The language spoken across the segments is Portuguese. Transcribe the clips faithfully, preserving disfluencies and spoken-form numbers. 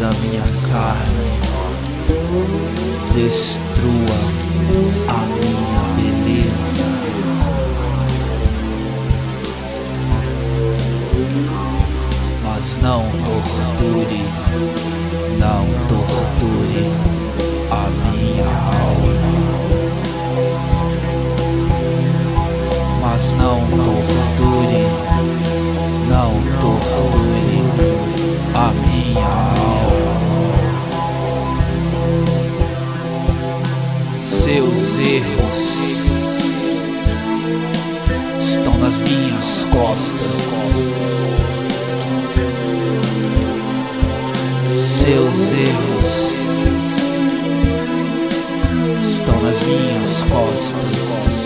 da minha carne, destrua a minha beleza. Mas não torture, não torture a minha alma. Mas não torture, não torture a minha alma. Seus erros estão nas minhas costas. Seus erros estão nas minhas costas.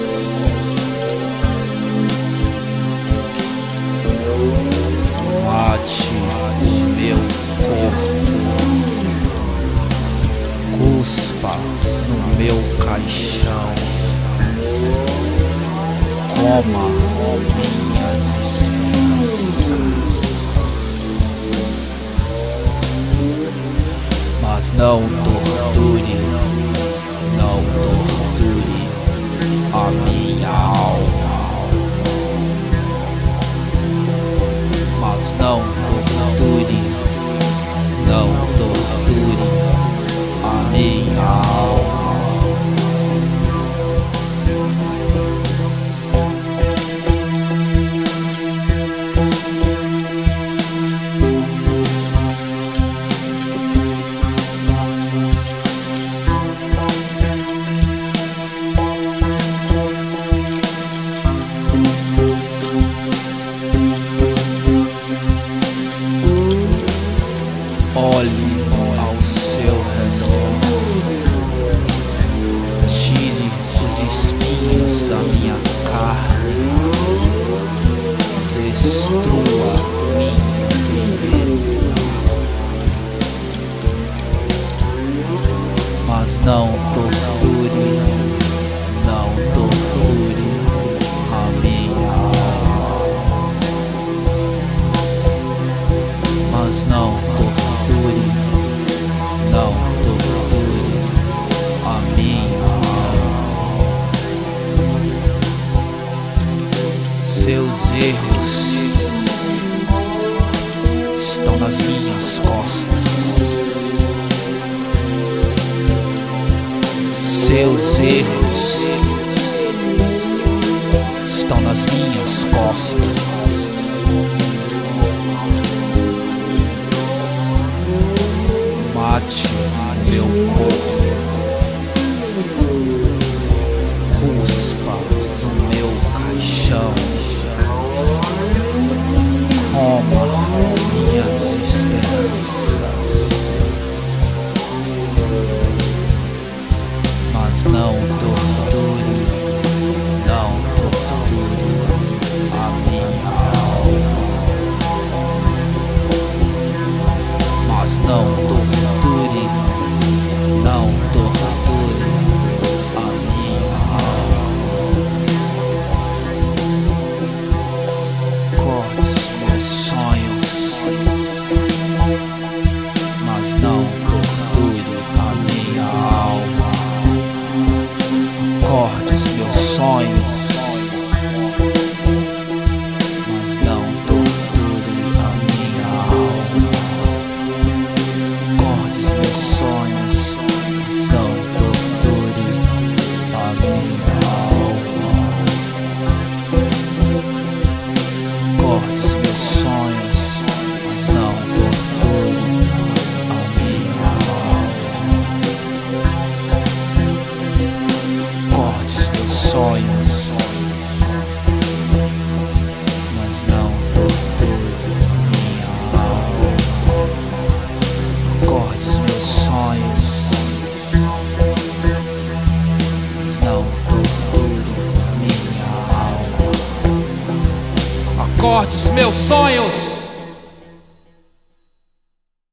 Mate meu corpo, cuspa no meu caixão, coma minhas esperanças. Mas não torture, não torture a minha alma. Mas não torture, não torture a minha alma. Olhe ao seu redor, tire os espinhos da minha carne, destrua minha beleza. Mas não torture, não torture a minha alma. Mas não torture, não torture a minha alma. Seus erros estão nas minhas costas. Seus erros estão nas minhas costas. Mate meu corpo, cuspa no meu caixão, coma minhas esperanças. Mas não torture, não torture a minha alma. Mas não torture, não torture a minha alma. Corte meus sonhos, mas não torture a minha alma. Corte meus sonhos, mas não torture a minha alma. Corte meus sonhos, mas não torture a minha alma. Corte meus sonhos, mas não torture a minha alma. Corte meus sonhos, mas não torture minha alma. Corte meus sonhos, mas não torture minha alma. Acorde os meus sonhos,